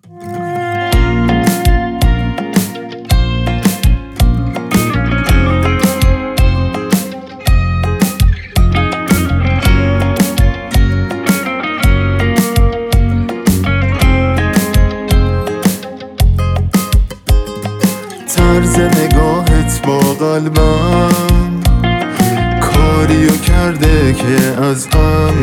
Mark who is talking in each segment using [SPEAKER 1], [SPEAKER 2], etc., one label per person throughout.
[SPEAKER 1] طرز نگاهت با قلبم کاریو کرده که از غم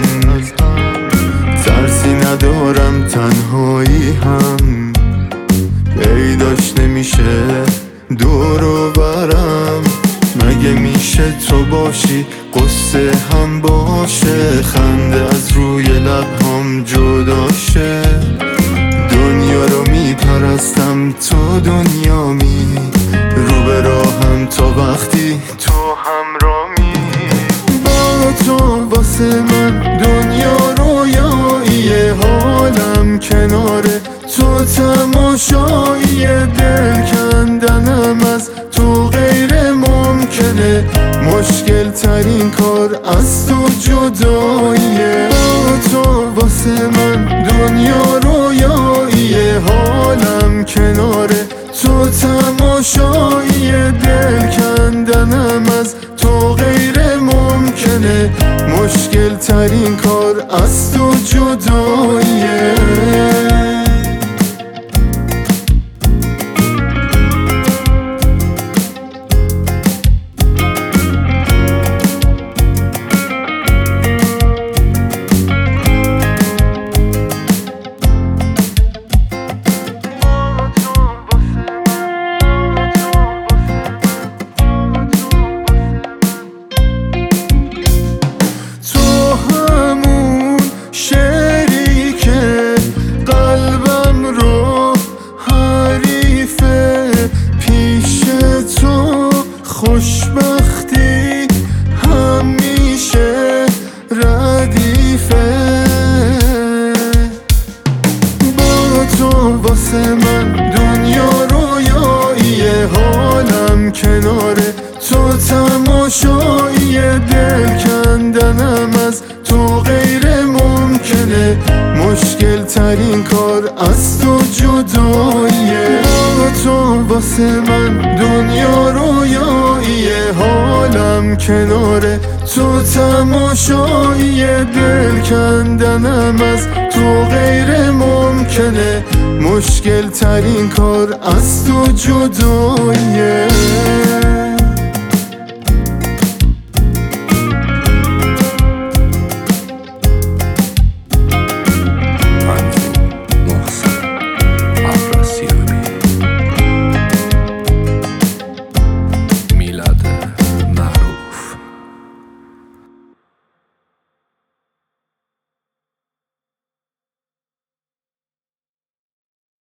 [SPEAKER 1] ترسی ندارم، تنهایی هم پیداش نمیشه دور و برم. مگه میشه تو باشی قصه هم باشه، خنده از روی لبهام جدا شه. دنیا رو میپرستم تو دنیامی، رو به راهم تا وقتی تو همرامی. با تو واسه من دنیا رویایی، حالم کناره تو تماشایی. دل کندنم از تو غیر ممکنه، مشکل ترین کار از تو جداییه. با تو واسه من دنیا رویایی، حالم کناره تو تماشایی. دل کندنم از تو غیر ممکنه، مشکل ترین کار از تو جداییه. خوشبختی همیشه ردیفه. با تو واسه من دنیا رویایی، حالم کناره تو تماشایی. دل کندنم از تو غیر ممکنه، مشکل ترین کار از تو جداییه. با تو واسه من دنیا رویایی، حالم کناره تو تماشایی. دل کندنم از تو غیر ممکنه، مشکل ترین کار از تو جداییه.